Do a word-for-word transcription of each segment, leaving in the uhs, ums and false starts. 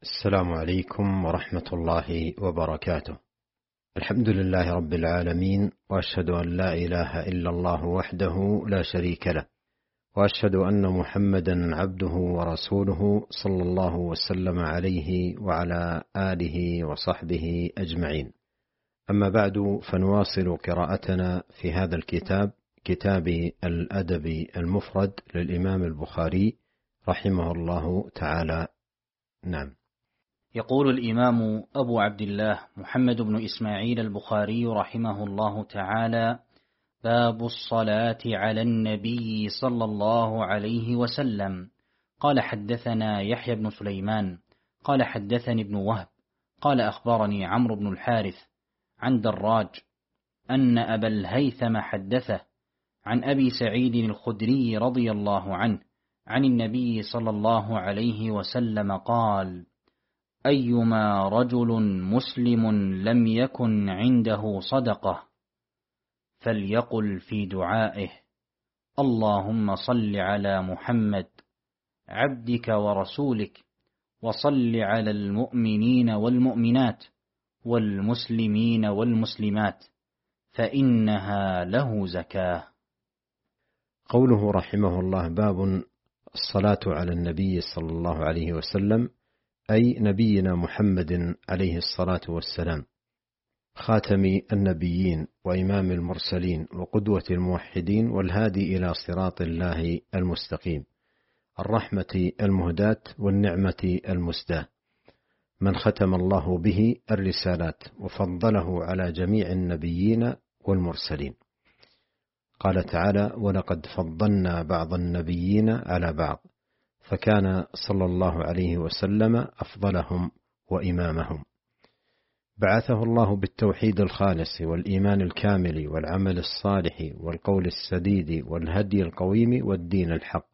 السلام عليكم ورحمة الله وبركاته. الحمد لله رب العالمين، وأشهد أن لا إله إلا الله وحده لا شريك له، وأشهد أن محمدا عبده ورسوله صلى الله وسلم عليه وعلى آله وصحبه أجمعين. أما بعد، فنواصل قراءتنا في هذا الكتاب، كتاب الأدب المفرد للإمام البخاري رحمه الله تعالى. نعم. يقول الإمام أبو عبد الله محمد بن إسماعيل البخاري رحمه الله تعالى: باب الصلاة على النبي صلى الله عليه وسلم. قال: حدثنا يحيى بن سليمان قال: حدثني ابن وهب قال: أخبرني عمرو بن الحارث عن دراج أن أبا الهيثم حدثه عن أبي سعيد الخدري رضي الله عنه عن النبي صلى الله عليه وسلم قال: أيما رجل مسلم لم يكن عنده صدقة فليقل في دعائه: اللهم صل على محمد عبدك ورسولك، وصل على المؤمنين والمؤمنات والمسلمين والمسلمات، فإنها له زكاة. قوله رحمه الله: باب الصلاة على النبي صلى الله عليه وسلم، أي نبينا محمد عليه الصلاة والسلام، خاتم النبيين وإمام المرسلين وقدوة الموحدين والهادي إلى صراط الله المستقيم، الرحمة المهداة والنعمة المسداة، من ختم الله به الرسالات وفضله على جميع النبيين والمرسلين. قال تعالى: ولقد فضلنا بعض النبيين على بعض، فكان صلى الله عليه وسلم أفضلهم وإمامهم. بعثه الله بالتوحيد الخالص والإيمان الكامل والعمل الصالح والقول السديد والهدي القويم والدين الحق،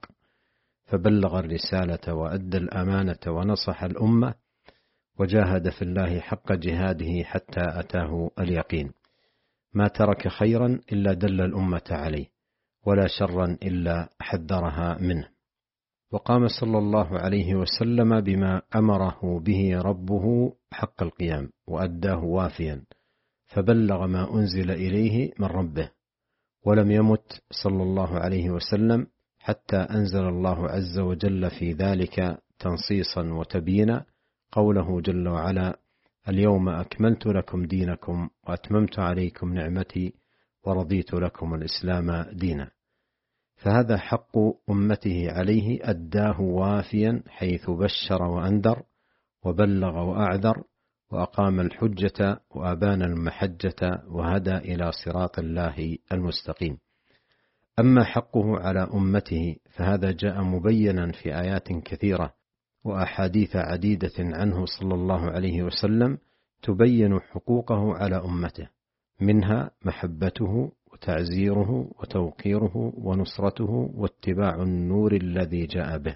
فبلغ الرسالة وأدى الأمانة ونصح الأمة، وجاهد في الله حق جهاده حتى أتاه اليقين. ما ترك خيرا إلا دل الأمة عليه، ولا شرا إلا حذرها منه. وقام صلى الله عليه وسلم بما أمره به ربه حق القيام، وأداه وافيا، فبلغ ما أنزل إليه من ربه، ولم يمت صلى الله عليه وسلم حتى أنزل الله عز وجل في ذلك تنصيصا وتبيينا، قوله جل وعلا: اليوم أكملت لكم دينكم وأتممت عليكم نعمتي ورضيت لكم الإسلام دينا. فهذا حق أمته عليه، أداه وافيا، حيث بشر وأنذر وبلغ وأعذر، وأقام الحجة وأبان المحجة، وهدى إلى صراط الله المستقيم. أما حقه على أمته فهذا جاء مبينا في آيات كثيرة وأحاديث عديدة عنه صلى الله عليه وسلم تبين حقوقه على أمته، منها محبته وتعزيره وتوقيره ونصرته واتباع النور الذي جاء به.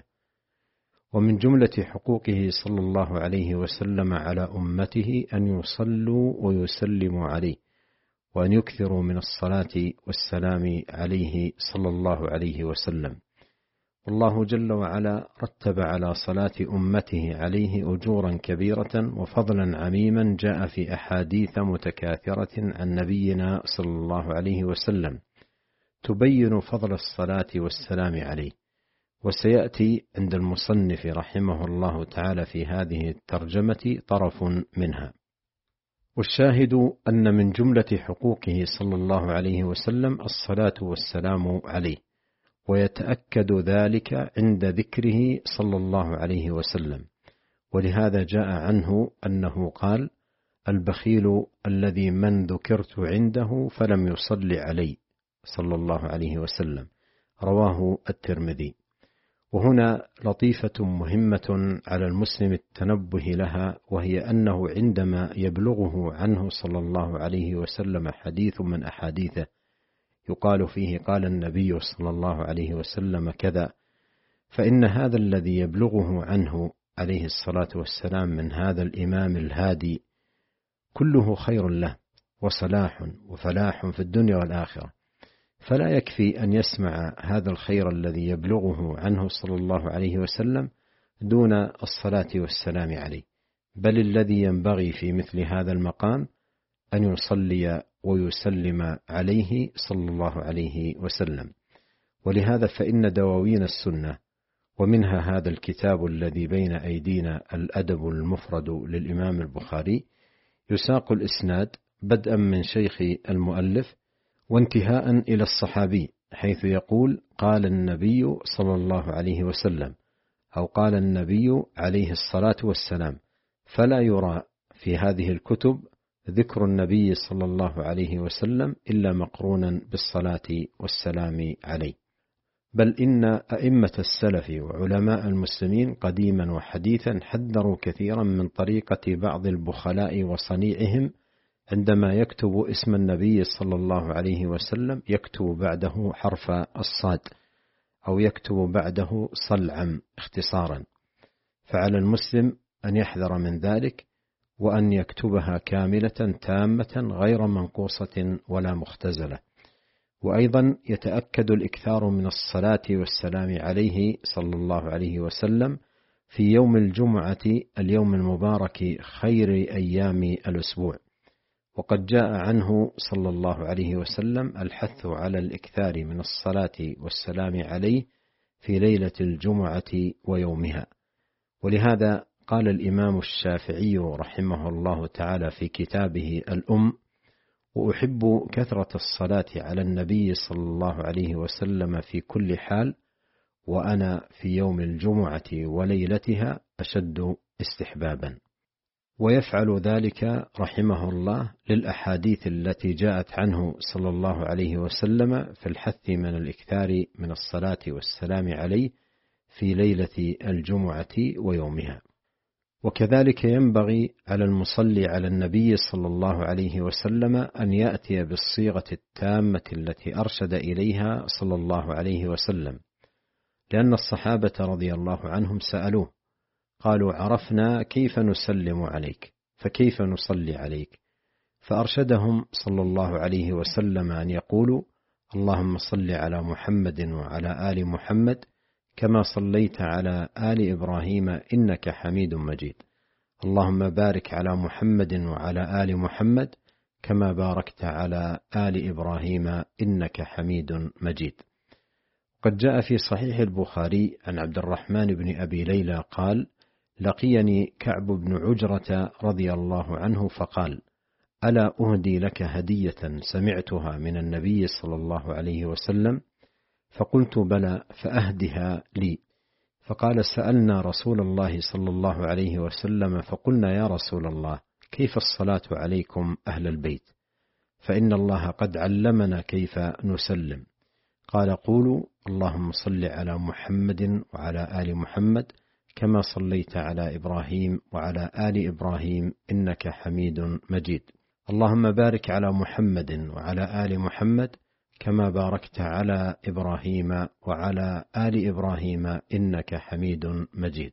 ومن جملة حقوقه صلى الله عليه وسلم على أمته أن يصلوا ويسلموا عليه، وأن يكثروا من الصلاة والسلام عليه صلى الله عليه وسلم. والله جل وعلا رتب على صلاة أمته عليه أجورا كبيرة وفضلا عميما، جاء في أحاديث متكاثرة عن نبينا صلى الله عليه وسلم تبين فضل الصلاة والسلام عليه. وسيأتي عند المصنف رحمه الله تعالى في هذه الترجمة طرف منها. والشاهد أن من جملة حقوقه صلى الله عليه وسلم الصلاة والسلام عليه، ويتأكد ذلك عند ذكره صلى الله عليه وسلم. ولهذا جاء عنه أنه قال: البخيل الذي من ذكرت عنده فلم يصلي علي صلى الله عليه وسلم، رواه الترمذي. وهنا لطيفة مهمة على المسلم التنبه لها، وهي أنه عندما يبلغه عنه صلى الله عليه وسلم حديث من أحاديثه يقال فيه قال النبي صلى الله عليه وسلم كذا، فإن هذا الذي يبلغه عنه عليه الصلاة والسلام من هذا الإمام الهادي كله خير له وصلاح وفلاح في الدنيا والآخرة، فلا يكفي أن يسمع هذا الخير الذي يبلغه عنه صلى الله عليه وسلم دون الصلاة والسلام عليه، بل الذي ينبغي في مثل هذا المقام أن يصلي ويسلم عليه صلى الله عليه وسلم. ولهذا فإن دواوين السنة، ومنها هذا الكتاب الذي بين أيدينا الأدب المفرد للإمام البخاري، يساق الإسناد بدءا من شيخ المؤلف وانتهاء إلى الصحابي، حيث يقول قال النبي صلى الله عليه وسلم، أو قال النبي عليه الصلاة والسلام، فلا يرى في هذه الكتب ذكر النبي صلى الله عليه وسلم إلا مقرونا بالصلاة والسلام عليه. بل إن أئمة السلف وعلماء المسلمين قديما وحديثا حذروا كثيرا من طريقة بعض البخلاء وصنيعهم عندما يكتب اسم النبي صلى الله عليه وسلم يكتب بعده حرف الصاد، أو يكتب بعده صلعم اختصارا، فعلى المسلم أن يحذر من ذلك، وأن يكتبها كاملة تامة غير منقوصة ولا مختزلة. وأيضا يتأكد الإكثار من الصلاة والسلام عليه صلى الله عليه وسلم في يوم الجمعة، اليوم المبارك خير أيام الأسبوع، وقد جاء عنه صلى الله عليه وسلم الحث على الإكثار من الصلاة والسلام عليه في ليلة الجمعة ويومها. ولهذا قال الإمام الشافعي رحمه الله تعالى في كتابه الأم: وأحب كثرة الصلاة على النبي صلى الله عليه وسلم في كل حال، وأنا في يوم الجمعة وليلتها أشد استحبابا. ويفعل ذلك رحمه الله للأحاديث التي جاءت عنه صلى الله عليه وسلم في الحث من الإكثار من الصلاة والسلام عليه في ليلة الجمعة ويومها. وكذلك ينبغي على المصلي على النبي صلى الله عليه وسلم أن يأتي بالصيغة التامة التي أرشد إليها صلى الله عليه وسلم، لأن الصحابة رضي الله عنهم سألوه قالوا: عرفنا كيف نسلم عليك، فكيف نصلي عليك؟ فأرشدهم صلى الله عليه وسلم أن يقولوا: اللهم صل على محمد وعلى آل محمد كما صليت على آل إبراهيم إنك حميد مجيد، اللهم بارك على محمد وعلى آل محمد كما باركت على آل إبراهيم إنك حميد مجيد. قد جاء في صحيح البخاري عن عبد الرحمن بن أبي ليلى قال: لقيني كعب بن عجرة رضي الله عنه فقال: ألا أهدي لك هدية سمعتها من النبي صلى الله عليه وسلم؟ فقلت: بلى، فأهدها لي. فقال: سألنا رسول الله صلى الله عليه وسلم فقلنا: يا رسول الله، كيف الصلاة عليكم أهل البيت؟ فإن الله قد علمنا كيف نسلم. قال: قولوا: اللهم صل على محمد وعلى آل محمد كما صليت على إبراهيم وعلى آل إبراهيم إنك حميد مجيد، اللهم بارك على محمد وعلى آل محمد كما باركت على إبراهيم وعلى آل إبراهيم إنك حميد مجيد.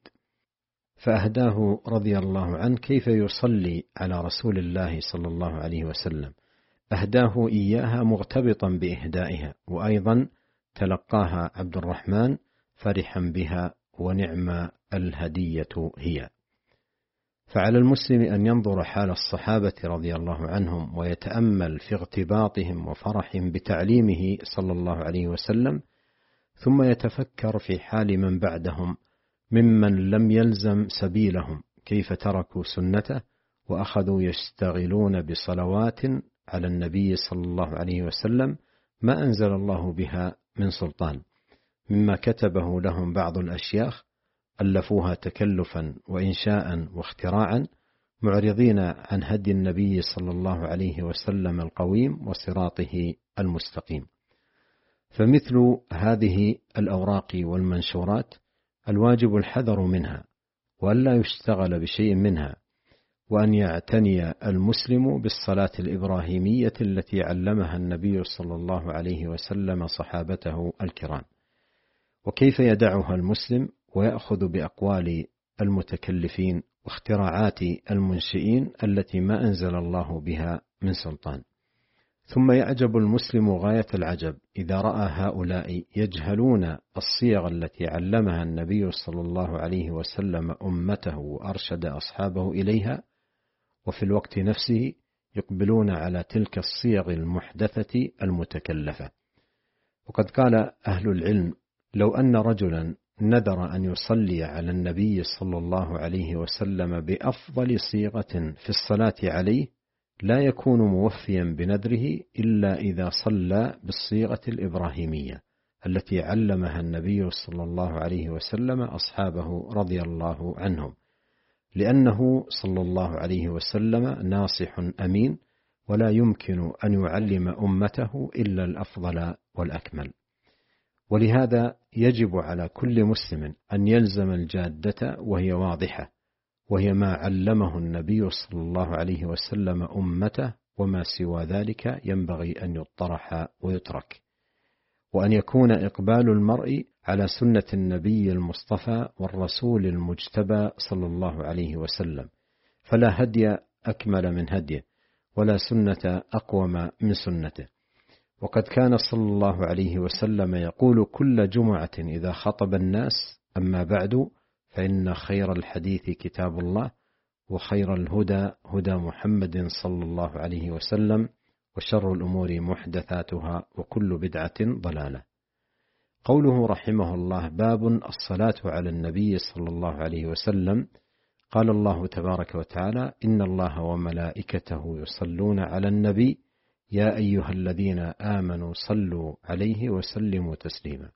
فأهداه رضي الله عنه كيف يصلي على رسول الله صلى الله عليه وسلم، أهداه إياها مغتبطا بإهدائها، وأيضا تلقاها عبد الرحمن فرحا بها، ونعم الهدية هي. فعلى المسلم أن ينظر حال الصحابة رضي الله عنهم ويتأمل في اغتباطهم وفرحهم بتعليمه صلى الله عليه وسلم، ثم يتفكر في حال من بعدهم ممن لم يلزم سبيلهم كيف تركوا سنته وأخذوا يشتغلون بصلوات على النبي صلى الله عليه وسلم ما أنزل الله بها من سلطان، مما كتبه لهم بعض الأشياخ ألفوها تكلفا وإنشاء واختراعا، معرضين عن هدي النبي صلى الله عليه وسلم القويم وصراطه المستقيم. فمثل هذه الأوراق والمنشورات الواجب الحذر منها، وأن لا يشتغل بشيء منها، وأن يعتني المسلم بالصلاة الإبراهيمية التي علمها النبي صلى الله عليه وسلم صحابته الكرام. وكيف يدعها المسلم ويأخذ بأقوال المتكلفين واختراعات المنشئين التي ما أنزل الله بها من سلطان؟ ثم يعجب المسلم غاية العجب إذا رأى هؤلاء يجهلون الصيغ التي علمها النبي صلى الله عليه وسلم أمته وأرشد أصحابه إليها، وفي الوقت نفسه يقبلون على تلك الصيغ المحدثة المتكلفة. وقد قال أهل العلم: لو أن رجلا نذر أن يصلي على النبي صلى الله عليه وسلم بأفضل صيغة في الصلاة عليه لا يكون موفيا بنذره إلا إذا صلى بالصيغة الإبراهيمية التي علمها النبي صلى الله عليه وسلم أصحابه رضي الله عنهم، لأنه صلى الله عليه وسلم ناصح أمين، ولا يمكن أن يعلم أمته إلا الأفضل والأكمل. ولهذا يجب على كل مسلم أن يلزم الجادة وهي واضحة، وهي ما علمه النبي صلى الله عليه وسلم أمته، وما سوى ذلك ينبغي أن يطرح ويترك، وأن يكون إقبال المرء على سنة النبي المصطفى والرسول المجتبى صلى الله عليه وسلم، فلا هدي أكمل من هديه، ولا سنة أقوم من سنته. وقد كان صلى الله عليه وسلم يقول كل جمعة إذا خطب الناس: أما بعد، فإن خير الحديث كتاب الله، وخير الهدى هدى محمد صلى الله عليه وسلم، وشر الأمور محدثاتها، وكل بدعة ضلالة. قوله رحمه الله: باب الصلاة على النبي صلى الله عليه وسلم. قال الله تبارك وتعالى: إن الله وملائكته يصلون على النبي يا أيها الذين آمنوا صلوا عليه وسلموا تسليما.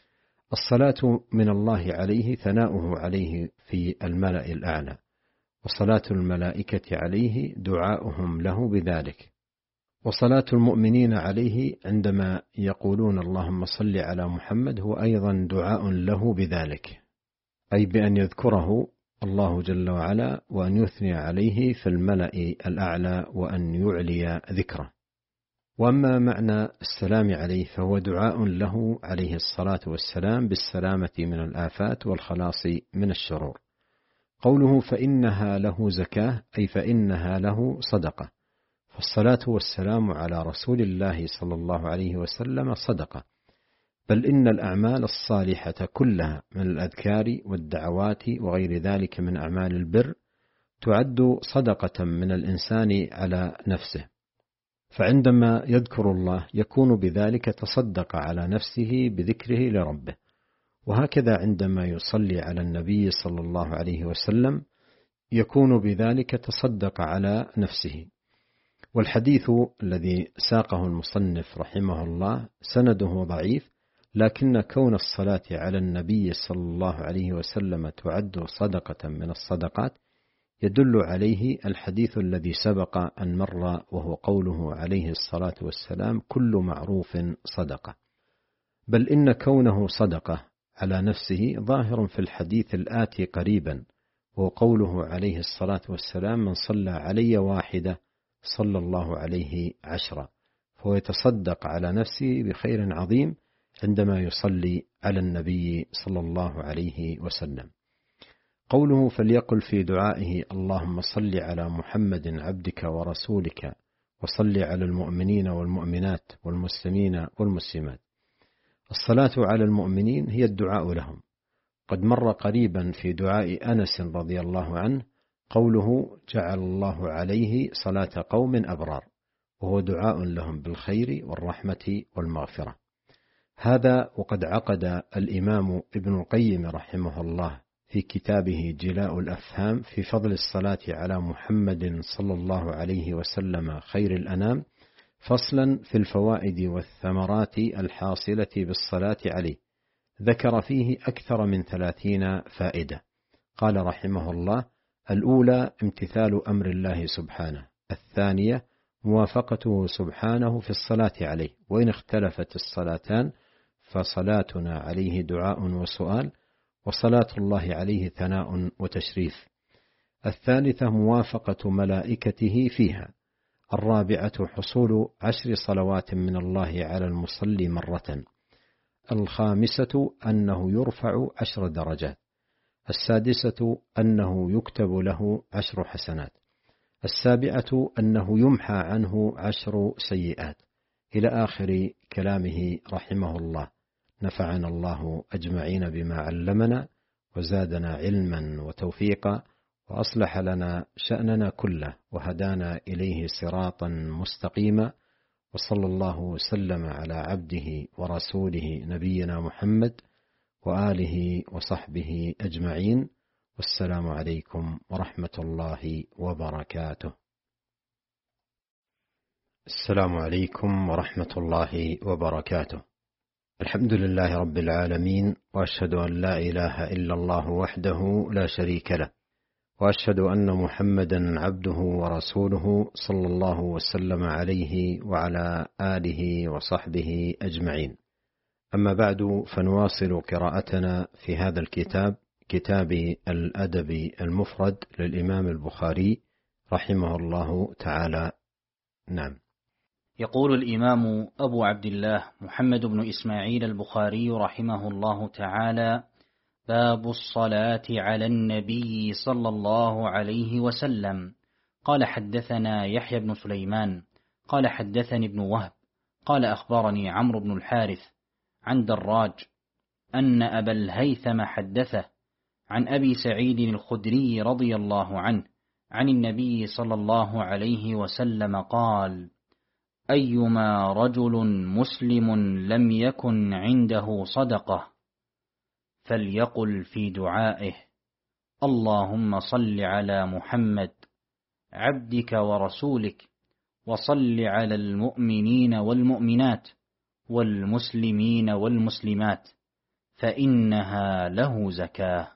الصلاة من الله عليه ثناؤه عليه في الملأ الأعلى، وصلاة الملائكة عليه دعاؤهم له بذلك، وصلاة المؤمنين عليه عندما يقولون اللهم صل على محمد هو أيضا دعاء له بذلك، أي بأن يذكره الله جل وعلا، وأن يثني عليه في الملأ الأعلى، وأن يعلي ذكره. وأما معنى السلام عليه فهو دعاء له عليه الصلاة والسلام بالسلامة من الآفات والخلاص من الشرور. قوله فإنها له زكاة، أي فإنها له صدقة، فالصلاة والسلام على رسول الله صلى الله عليه وسلم صدقة، بل إن الأعمال الصالحة كلها من الأذكار والدعوات وغير ذلك من أعمال البر تعد صدقة من الإنسان على نفسه، فعندما يذكر الله يكون بذلك تصدق على نفسه بذكره لربه. وهكذا عندما يصلي على النبي صلى الله عليه وسلم يكون بذلك تصدق على نفسه. والحديث الذي ساقه المصنف رحمه الله سنده ضعيف، لكن كون الصلاة على النبي صلى الله عليه وسلم تعد صدقة من الصدقات يدل عليه الحديث الذي سبق أن مر، وهو قوله عليه الصلاة والسلام: كل معروف صدقة. بل إن كونه صدقة على نفسه ظاهر في الحديث الآتي قريبا، وهو قوله عليه الصلاة والسلام: من صلى علي واحدة صلى الله عليه عشرة، فهو يتصدق على نفسه بخير عظيم عندما يصلي على النبي صلى الله عليه وسلم. قوله فليقل في دعائه: اللهم صل على محمد عبدك ورسولك، وصل على المؤمنين والمؤمنات والمسلمين والمسلمات. الصلاة على المؤمنين هي الدعاء لهم. قد مر قريبا في دعاء أنس رضي الله عنه قوله: جعل الله عليه صلاة قوم أبرار، وهو دعاء لهم بالخير والرحمة والمغفرة. هذا وقد عقد الإمام ابن القيم رحمه الله في كتابه جلاء الأفهام في فضل الصلاة على محمد صلى الله عليه وسلم خير الأنام فصلا في الفوائد والثمرات الحاصلة بالصلاة عليه، ذكر فيه أكثر من ثلاثين فائدة. قال رحمه الله: الأولى امتثال أمر الله سبحانه، الثانية موافقته سبحانه في الصلاة عليه، وإن اختلفت الصلاتان فصلاتنا عليه دعاء وسؤال، وصلاة الله عليه ثناء وتشريف. الثالثة موافقة ملائكته فيها. الرابعة حصول عشر صلوات من الله على المصلي مرة. الخامسة أنه يرفع عشر درجات. السادسة أنه يكتب له عشر حسنات. السابعة أنه يمحى عنه عشر سيئات، إلى آخر كلامه رحمه الله. نفعنا الله أجمعين بما علمنا، وزادنا علما وتوفيقا، وأصلح لنا شأننا كله، وهدانا إليه صراطا مستقيما، وصلى الله وسلم على عبده ورسوله نبينا محمد وآله وصحبه أجمعين، والسلام عليكم ورحمة الله وبركاته. السلام عليكم ورحمة الله وبركاته. الحمد لله رب العالمين، وأشهد أن لا إله إلا الله وحده لا شريك له، وأشهد أن محمدا عبده ورسوله صلى الله وسلم عليه وعلى آله وصحبه أجمعين. أما بعد، فنواصل قراءتنا في هذا الكتاب، كتاب الأدب المفرد للإمام البخاري رحمه الله تعالى. نعم. يقول الإمام أبو عبد الله محمد بن إسماعيل البخاري رحمه الله تعالى: باب الصلاة على النبي صلى الله عليه وسلم. قال: حدثنا يحيى بن سليمان قال: حدثني ابن وهب قال: أخبرني عمرو بن الحارث عن دراج أن أبا الهيثم حدثه عن أبي سعيد الخدري رضي الله عنه عن النبي صلى الله عليه وسلم قال: أيما رجل مسلم لم يكن عنده صدقة فليقل في دعائه: اللهم صل على محمد عبدك ورسولك، وصل على المؤمنين والمؤمنات والمسلمين والمسلمات، فإنها له زكاة.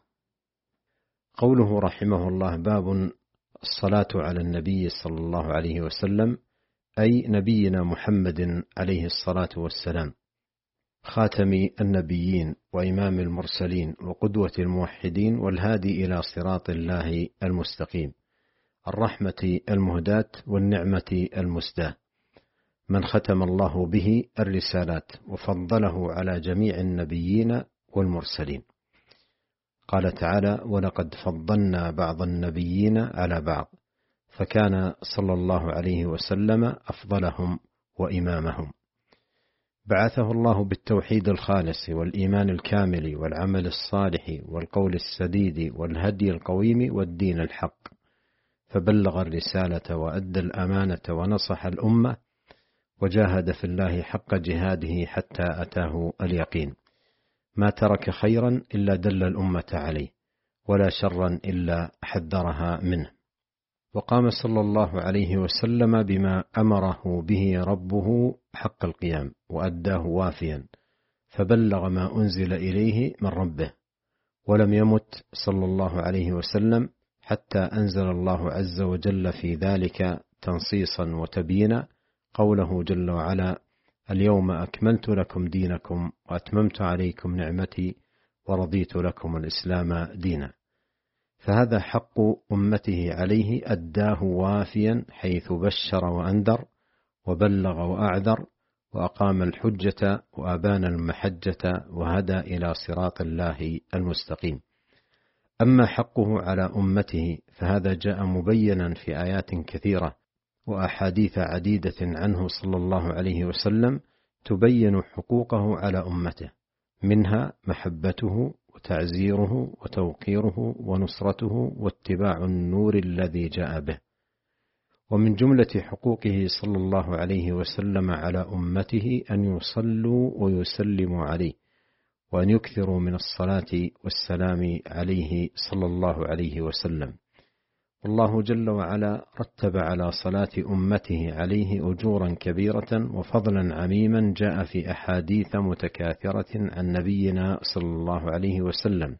قوله رحمه الله: باب الصلاة على النبي صلى الله عليه وسلم، أي نبينا محمد عليه الصلاة والسلام، خاتم النبيين وإمام المرسلين وقدوة الموحدين والهادي إلى صراط الله المستقيم، الرحمة المهداة والنعمة المسداة، من ختم الله به الرسالات وفضله على جميع النبيين والمرسلين. قال تعالى: ولقد فضلنا بعض النبيين على بعض، فكان صلى الله عليه وسلم أفضلهم وإمامهم. بعثه الله بالتوحيد الخالص والإيمان الكامل والعمل الصالح والقول السديد والهدي القويم والدين الحق، فبلغ الرسالة وأدى الأمانة ونصح الأمة، وجاهد في الله حق جهاده حتى أتاه اليقين. ما ترك خيرا إلا دل الأمة عليه، ولا شرا إلا حذرها منه. وقام صلى الله عليه وسلم بما أمره به ربه حق القيام، وأداه وافيا، فبلغ ما أنزل إليه من ربه، ولم يمت صلى الله عليه وسلم حتى أنزل الله عز وجل في ذلك تنصيصا وتبيينا قوله جل وعلا: اليوم أكملت لكم دينكم وأتممت عليكم نعمتي ورضيت لكم الإسلام دينا. فهذا حق أمته عليه، أداه وافيا، حيث بشر وأنذر وبلغ وأعذر، وأقام الحجة وأبان المحجة، وهدى إلى صراط الله المستقيم. أما حقه على أمته فهذا جاء مبينا في آيات كثيرة وأحاديث عديدة عنه صلى الله عليه وسلم تبين حقوقه على أمته، منها محبته وتعزيره وتوقيره ونصرته واتباع النور الذي جاء به. ومن جملة حقوقه صلى الله عليه وسلم على أمته أن يصلوا ويسلموا عليه، وأن يكثروا من الصلاة والسلام عليه صلى الله عليه وسلم. والله جل وعلا رتب على صلاة أمته عليه أجورا كبيرة وفضلا عميما، جاء في أحاديث متكاثرة عن نبينا صلى الله عليه وسلم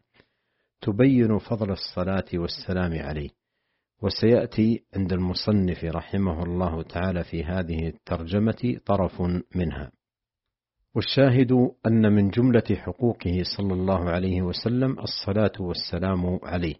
تبين فضل الصلاة والسلام عليه. وسيأتي عند المصنف رحمه الله تعالى في هذه الترجمة طرف منها. والشاهد أن من جملة حقوقه صلى الله عليه وسلم الصلاة والسلام عليه،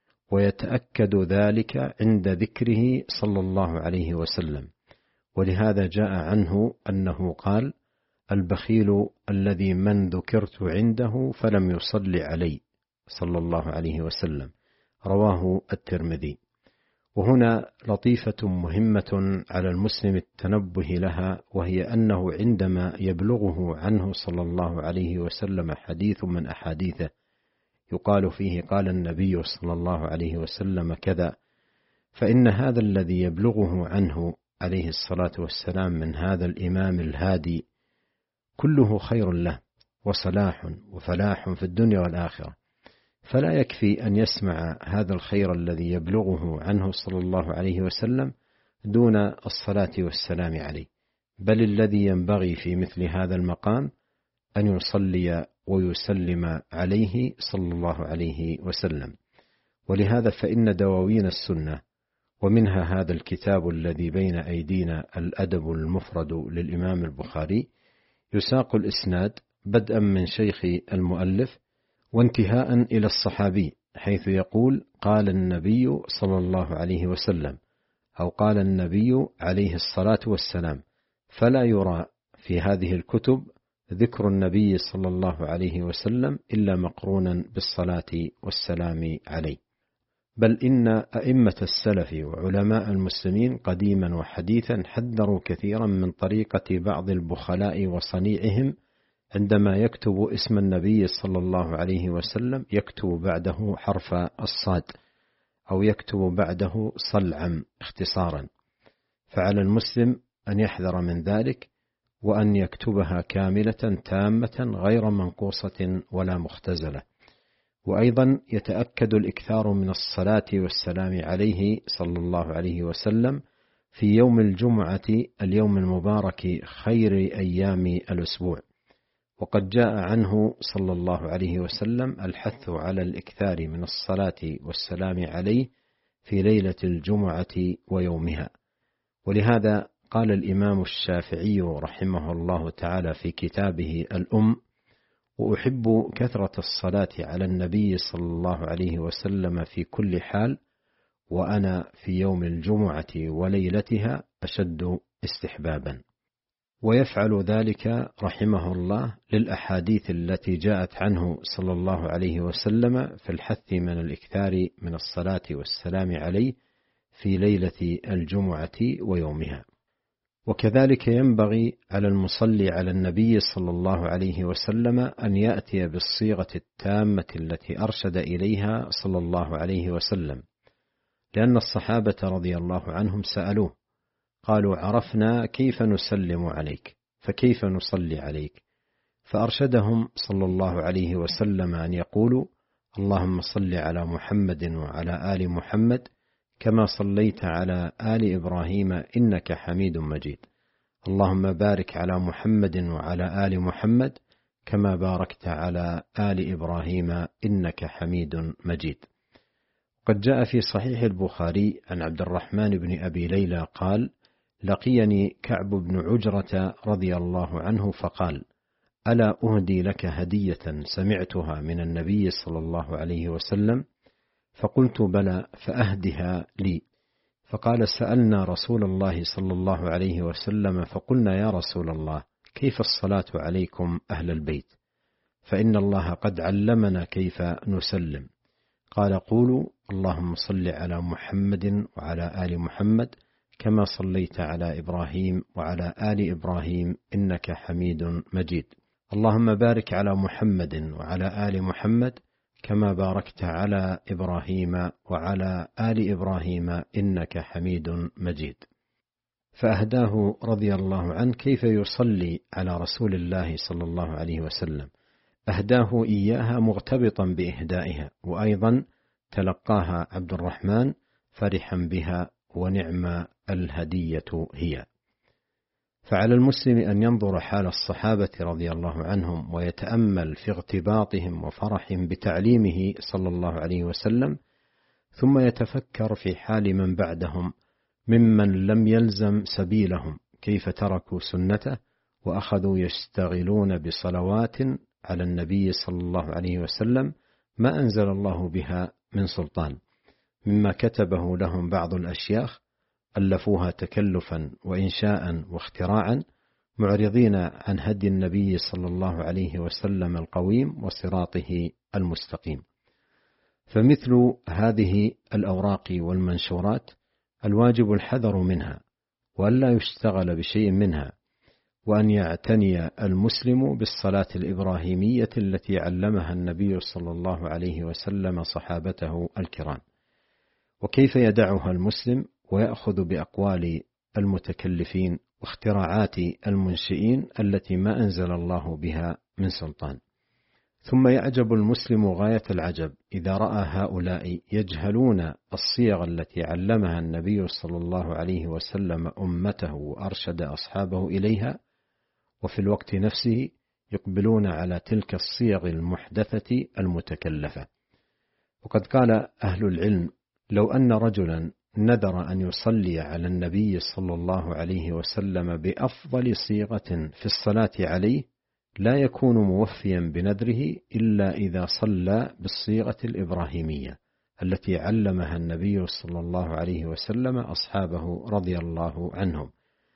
ويتأكد ذلك عند ذكره صلى الله عليه وسلم. ولهذا جاء عنه أنه قال: البخيل الذي من ذكرت عنده فلم يصل علي، صلى الله عليه وسلم، رواه الترمذي. وهنا لطيفة مهمة على المسلم التنبه لها، وهي أنه عندما يبلغه عنه صلى الله عليه وسلم حديث من أحاديثه يقال فيه قال النبي صلى الله عليه وسلم كذا، فإن هذا الذي يبلغه عنه عليه الصلاة والسلام من هذا الإمام الهادي كله خير له وصلاح وفلاح في الدنيا والآخرة، فلا يكفي أن يسمع هذا الخير الذي يبلغه عنه صلى الله عليه وسلم دون الصلاة والسلام عليه، بل الذي ينبغي في مثل هذا المقام أن يصلي ويسلم عليه صلى الله عليه وسلم. ولهذا فإن دواوين السنة ومنها هذا الكتاب الذي بين أيدينا الأدب المفرد للإمام البخاري يساق الإسناد بدءا من شيخ المؤلف وانتهاء إلى الصحابي، حيث يقول قال النبي صلى الله عليه وسلم أو قال النبي عليه الصلاة والسلام، فلا يرى في هذه الكتب ذكر النبي صلى الله عليه وسلم إلا مقرونا بالصلاة والسلام عليه. بل إن أئمة السلف وعلماء المسلمين قديما وحديثا حذروا كثيرا من طريقة بعض البخلاء وصنيعهم عندما يكتب اسم النبي صلى الله عليه وسلم يكتب بعده حرف الصاد أو يكتب بعده صلعم اختصارا، فعلى المسلم أن يحذر من ذلك وأن يكتبها كاملة تامة غير منقوصة ولا مختزلة. وأيضا يتأكد الإكثار من الصلاة والسلام عليه صلى الله عليه وسلم في يوم الجمعة اليوم المبارك خير أيام الأسبوع، وقد جاء عنه صلى الله عليه وسلم الحث على الإكثار من الصلاة والسلام عليه في ليلة الجمعة ويومها. ولهذا قال الإمام الشافعي رحمه الله تعالى في كتابه الأم: وأحب كثرة الصلاة على النبي صلى الله عليه وسلم في كل حال، وأنا في يوم الجمعة وليلتها أشد استحبابا. ويفعل ذلك رحمه الله للأحاديث التي جاءت عنه صلى الله عليه وسلم في الحث من الإكثار من الصلاة والسلام عليه في ليلة الجمعة ويومها. وكذلك ينبغي على المصلي على النبي صلى الله عليه وسلم أن يأتي بالصيغة التامة التي أرشد إليها صلى الله عليه وسلم، لأن الصحابة رضي الله عنهم سألوه قالوا: عرفنا كيف نسلم عليك فكيف نصلي عليك؟ فأرشدهم صلى الله عليه وسلم أن يقولوا: اللهم صل على محمد وعلى آل محمد كما صليت على آل إبراهيم إنك حميد مجيد، اللهم بارك على محمد وعلى آل محمد كما باركت على آل إبراهيم إنك حميد مجيد. قد جاء في صحيح البخاري عن عبد الرحمن بن أبي ليلى قال: لقيني كعب بن عجرة رضي الله عنه فقال: ألا أهدي لك هدية سمعتها من النبي صلى الله عليه وسلم؟ فقلت: بلى، فأهدها لي. فقال: سألنا رسول الله صلى الله عليه وسلم فقلنا: يا رسول الله، كيف الصلاة عليكم أهل البيت؟ فإن الله قد علمنا كيف نسلم. قال: قولوا: اللهم صل على محمد وعلى آل محمد كما صليت على إبراهيم وعلى آل إبراهيم إنك حميد مجيد، اللهم بارك على محمد وعلى آل محمد كما باركت على إبراهيم وعلى آل إبراهيم إنك حميد مجيد. فأهداه رضي الله عنه كيف يصلي على رسول الله صلى الله عليه وسلم، أهداه إياها مغتبطا بإهدائها، وأيضا تلقاها عبد الرحمن فرحا بها، ونعم الهدية هي. فعلى المسلم أن ينظر حال الصحابة رضي الله عنهم ويتأمل في اغتباطهم وفرحهم بتعليمه صلى الله عليه وسلم، ثم يتفكر في حال من بعدهم ممن لم يلزم سبيلهم كيف تركوا سنته وأخذوا يشتغلون بصلوات على النبي صلى الله عليه وسلم ما أنزل الله بها من سلطان، مما كتبه لهم بعض الأشياخ ألفوها تكلفا وإنشاء واختراعا، معرضين عن هدي النبي صلى الله عليه وسلم القويم وصراطه المستقيم. فمثل هذه الأوراق والمنشورات الواجب الحذر منها وألا يشتغل بشيء منها، وأن يعتني المسلم بالصلاة الإبراهيمية التي علمها النبي صلى الله عليه وسلم صحابته الكرام. وكيف يدعها المسلم ويأخذ بأقوال المتكلفين واختراعات المنشئين التي ما أنزل الله بها من سلطان؟ ثم يعجب المسلم غاية العجب إذا رأى هؤلاء يجهلون الصيغ التي علمها النبي صلى الله عليه وسلم أمته وأرشد أصحابه إليها، وفي الوقت نفسه يقبلون على تلك الصيغ المحدثة المتكلفة. وقد قال أهل العلم: لو أن رجلا نذر أن يصلي على النبي صلى الله عليه وسلم بأفضل صيغة في الصلاة عليه لا يكون موفيا بنذره إلا إذا صلى بالصيغة الإبراهيمية التي علمها النبي صلى الله عليه وسلم أصحابه رضي الله عنهم،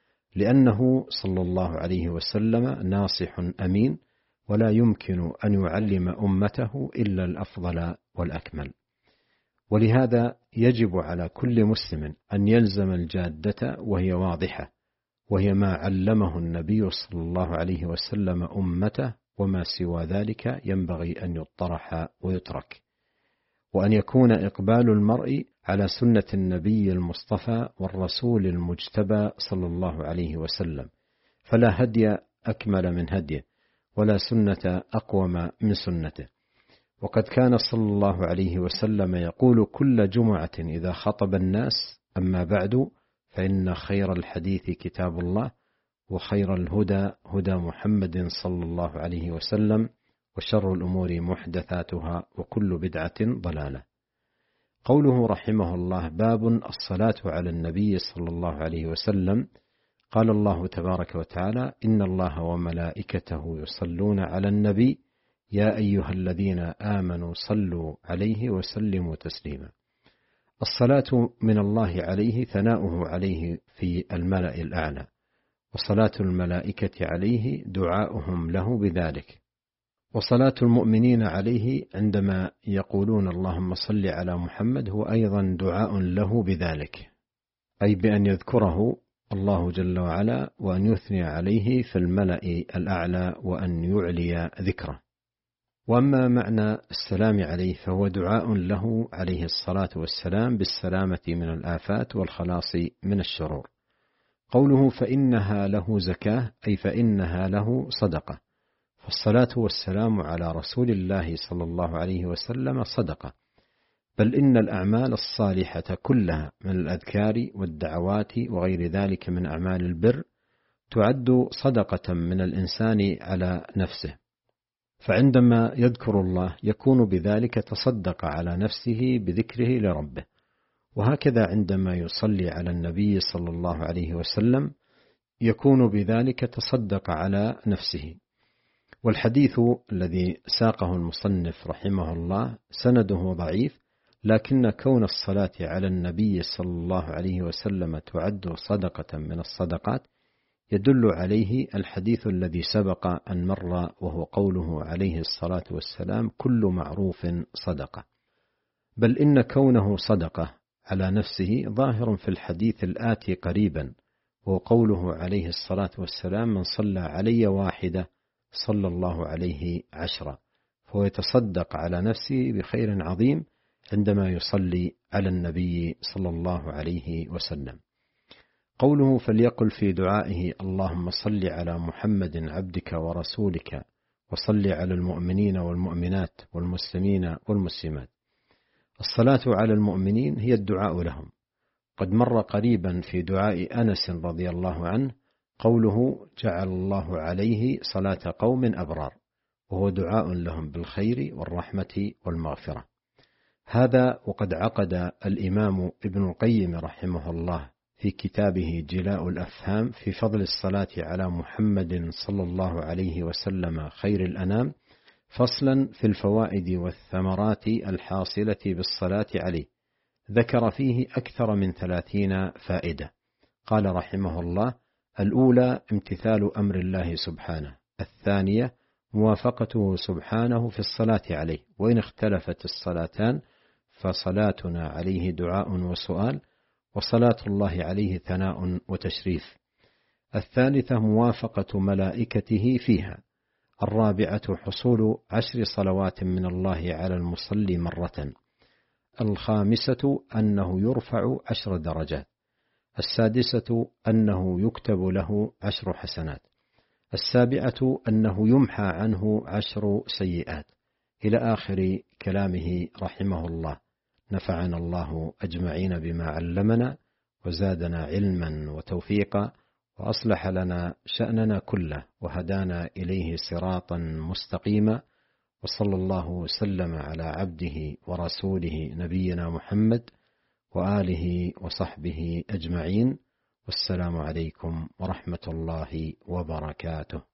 لأنه صلى الله عليه وسلم ناصح أمين، ولا يمكن أن يعلم أمته إلا الأفضل والأكمل. ولهذا يجب على كل مسلم أن يلزم الجادة وهي واضحة، وهي ما علمه النبي صلى الله عليه وسلم أمته، وما سوى ذلك ينبغي أن يطرح ويترك، وأن يكون إقبال المرء على سنة النبي المصطفى والرسول المجتبى صلى الله عليه وسلم، فلا هدي أكمل من هديه، ولا سنة أقوم من سنته. وقد كان صلى الله عليه وسلم يقول كل جمعة إذا خطب الناس: أما بعد، فإن خير الحديث كتاب الله، وخير الهدى هدى محمد صلى الله عليه وسلم، وشر الأمور محدثاتها، وكل بدعة ضلالة. قوله رحمه الله: باب الصلاة على النبي صلى الله عليه وسلم. قال الله تبارك وتعالى: إن الله وملائكته يصلون على النبي يا أيها الذين آمنوا صلوا عليه وسلموا تسليما. الصلاة من الله عليه ثناؤه عليه في الملأ الأعلى، وصلاة الملائكة عليه دعاؤهم له بذلك، وصلاة المؤمنين عليه عندما يقولون اللهم صل على محمد هو أيضا دعاء له بذلك، أي بأن يذكره الله جل وعلا وأن يثني عليه في الملأ الأعلى وأن يعلي ذكره. وأما معنى السلام عليه فهو دعاء له عليه الصلاة والسلام بالسلامة من الآفات والخلاص من الشرور. قوله فإنها له زكاة، أي فإنها له صدقة، فالصلاة والسلام على رسول الله صلى الله عليه وسلم صدقة، بل إن الأعمال الصالحة كلها من الأذكار والدعوات وغير ذلك من أعمال البر تعد صدقة من الإنسان على نفسه، فعندما يذكر الله يكون بذلك تصدق على نفسه بذكره لربه، وهكذا عندما يصلي على النبي صلى الله عليه وسلم يكون بذلك تصدق على نفسه. والحديث الذي ساقه المصنف رحمه الله سنده ضعيف، لكن كون الصلاة على النبي صلى الله عليه وسلم تعد صدقة من الصدقات يدل عليه الحديث الذي سبق أن مر، وهو قوله عليه الصلاة والسلام كل معروف صدقة، بل إن كونه صدقة على نفسه ظاهر في الحديث الآتي قريبا، وهو قوله عليه الصلاة والسلام من صلى علي واحدة صلى الله عليه عشرة، فهو يتصدق على نفسه بخير عظيم عندما يصلي على النبي صلى الله عليه وسلم. قوله فليقل في دعائه اللهم صل على محمد عبدك ورسولك وصل على المؤمنين والمؤمنات والمسلمين والمسلمات. الصلاة على المؤمنين هي الدعاء لهم. قد مر قريبا في دعاء أنس رضي الله عنه قوله جعل الله عليه صلاة قوم أبرار، وهو دعاء لهم بالخير والرحمة والمغفرة. هذا وقد عقد الإمام ابن القيم رحمه الله في كتابه جلاء الأفهام في فضل الصلاة على محمد صلى الله عليه وسلم خير الأنام فصلا في الفوائد والثمرات الحاصلة بالصلاة عليه، ذكر فيه أكثر من ثلاثين فائدة. قال رحمه الله: الأولى امتثال أمر الله سبحانه، الثانية موافقته سبحانه في الصلاة عليه، وإن اختلفت الصلاتان فصلاتنا عليه دعاء وسؤال، وصلاة الله عليه ثناء وتشريف. الثالثة موافقة ملائكته فيها. الرابعة حصول عشر صلوات من الله على المصلي مرة. الخامسة أنه يرفع عشر درجات. السادسة أنه يكتب له عشر حسنات. السابعة أنه يمحى عنه عشر سيئات، إلى آخر كلامه رحمه الله. نفعنا الله أجمعين بما علمنا، وزادنا علما وتوفيقا، وأصلح لنا شأننا كله، وهدانا إليه صراطا مستقيما. وصلى الله وسلم على عبده ورسوله نبينا محمد وآله وصحبه أجمعين. والسلام عليكم ورحمة الله وبركاته.